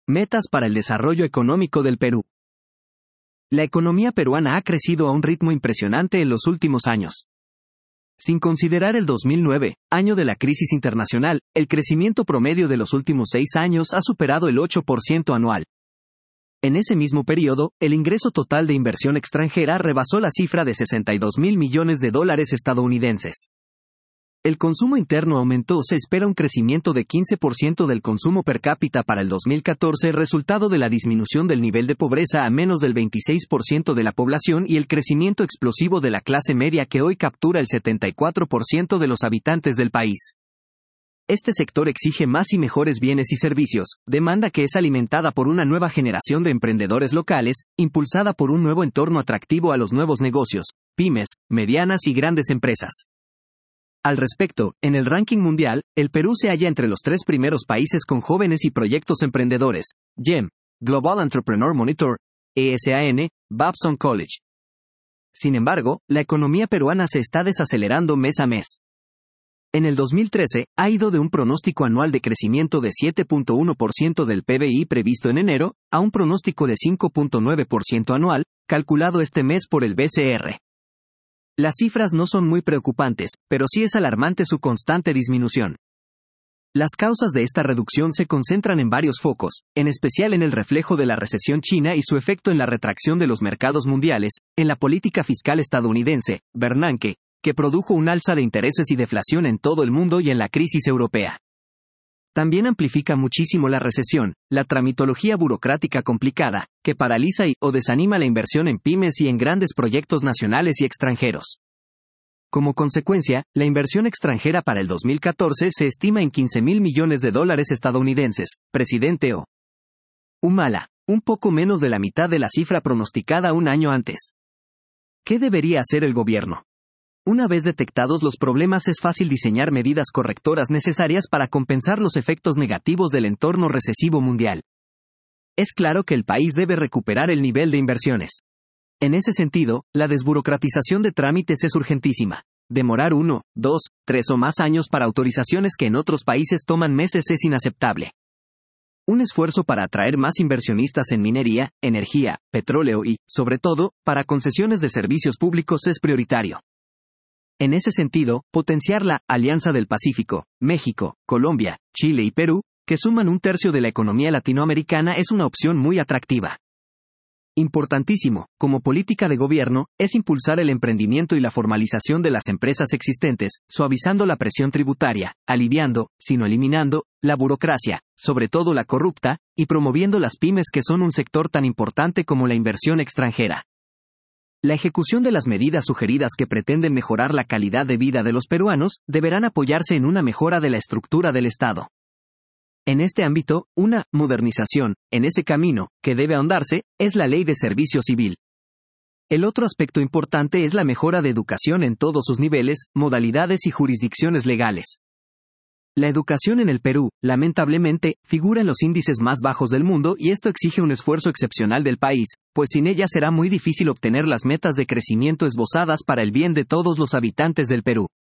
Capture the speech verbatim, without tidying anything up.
Metas para el desarrollo económico del Perú. La economía peruana ha crecido a un ritmo impresionante en los últimos años. Sin considerar el dos mil nueve, año de la crisis internacional, el crecimiento promedio de los últimos seis años ha superado el ocho por ciento anual. En ese mismo periodo, el ingreso total de inversión extranjera rebasó la cifra de sesenta y dos mil millones de dólares estadounidenses. El consumo interno aumentó. Se espera un crecimiento de quince por ciento del consumo per cápita para el dos mil catorce, resultado de la disminución del nivel de pobreza a menos del veintiséis por ciento de la población y el crecimiento explosivo de la clase media que hoy captura el setenta y cuatro por ciento de los habitantes del país. Este sector exige más y mejores bienes y servicios, demanda que es alimentada por una nueva generación de emprendedores locales, impulsada por un nuevo entorno atractivo a los nuevos negocios, pymes, medianas y grandes empresas. Al respecto, en el ranking mundial, el Perú se halla entre los tres primeros países con jóvenes y proyectos emprendedores, G E M, Global Entrepreneur Monitor, E S A N, Babson College. Sin embargo, la economía peruana se está desacelerando mes a mes. En el dos mil trece, ha ido de un pronóstico anual de crecimiento de siete punto uno por ciento del P B I previsto en enero, a un pronóstico de cinco punto nueve por ciento anual, calculado este mes por el B C R. Las cifras no son muy preocupantes, pero sí es alarmante su constante disminución. Las causas de esta reducción se concentran en varios focos, en especial en el reflejo de la recesión china y su efecto en la retracción de los mercados mundiales, en la política fiscal estadounidense, Bernanke, que produjo un alza de intereses y deflación en todo el mundo y en la crisis europea. También amplifica muchísimo la recesión, la tramitología burocrática complicada, que paraliza y o desanima la inversión en pymes y en grandes proyectos nacionales y extranjeros. Como consecuencia, la inversión extranjera para el dos mil catorce se estima en quince mil millones de dólares estadounidenses, presidente O. Humala, un poco menos de la mitad de la cifra pronosticada un año antes. ¿Qué debería hacer el gobierno? Una vez detectados los problemas es fácil diseñar medidas correctoras necesarias para compensar los efectos negativos del entorno recesivo mundial. Es claro que el país debe recuperar el nivel de inversiones. En ese sentido, la desburocratización de trámites es urgentísima. Demorar uno, dos, tres o más años para autorizaciones que en otros países toman meses es inaceptable. Un esfuerzo para atraer más inversionistas en minería, energía, petróleo y, sobre todo, para concesiones de servicios públicos es prioritario. En ese sentido, potenciar la Alianza del Pacífico, México, Colombia, Chile y Perú, que suman un tercio de la economía latinoamericana, es una opción muy atractiva. Importantísimo, como política de gobierno, es impulsar el emprendimiento y la formalización de las empresas existentes, suavizando la presión tributaria, aliviando, sino eliminando, la burocracia, sobre todo la corrupta, y promoviendo las pymes que son un sector tan importante como la inversión extranjera. La ejecución de las medidas sugeridas que pretenden mejorar la calidad de vida de los peruanos, deberán apoyarse en una mejora de la estructura del Estado. En este ámbito, una modernización, en ese camino, que debe ahondarse, es la Ley de Servicio Civil. El otro aspecto importante es la mejora de educación en todos sus niveles, modalidades y jurisdicciones legales. La educación en el Perú, lamentablemente, figura en los índices más bajos del mundo y esto exige un esfuerzo excepcional del país, pues sin ella será muy difícil obtener las metas de crecimiento esbozadas para el bien de todos los habitantes del Perú.